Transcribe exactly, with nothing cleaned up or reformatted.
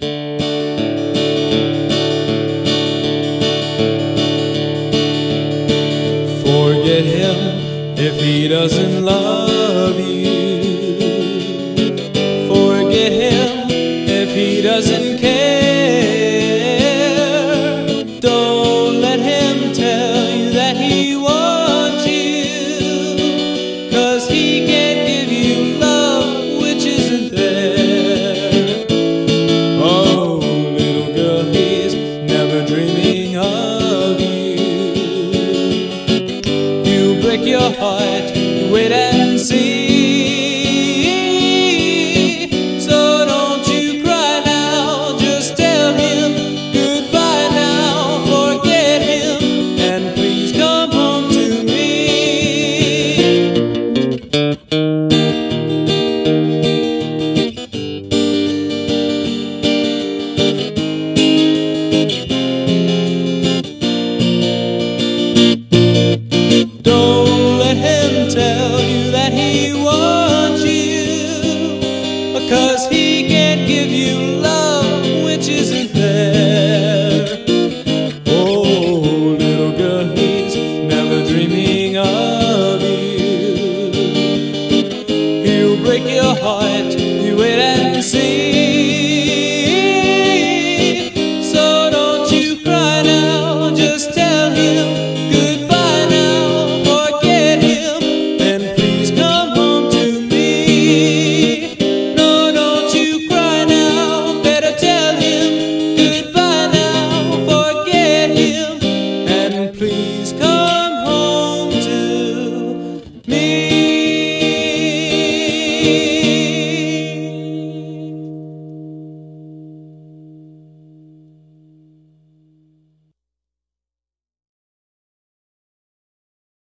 Forget him if he doesn't love you. Forget him if he doesn't care. Don't let him tell you that he wants you, 'cause he can't give you love which isn't there. Oh, little girl, he's never dreaming of you. Break your heart, you wait and see. So don't you cry now, just tell him goodbye now. Forget him and please come home to me. Don't let him tell you that he wants you, 'cause he can't give you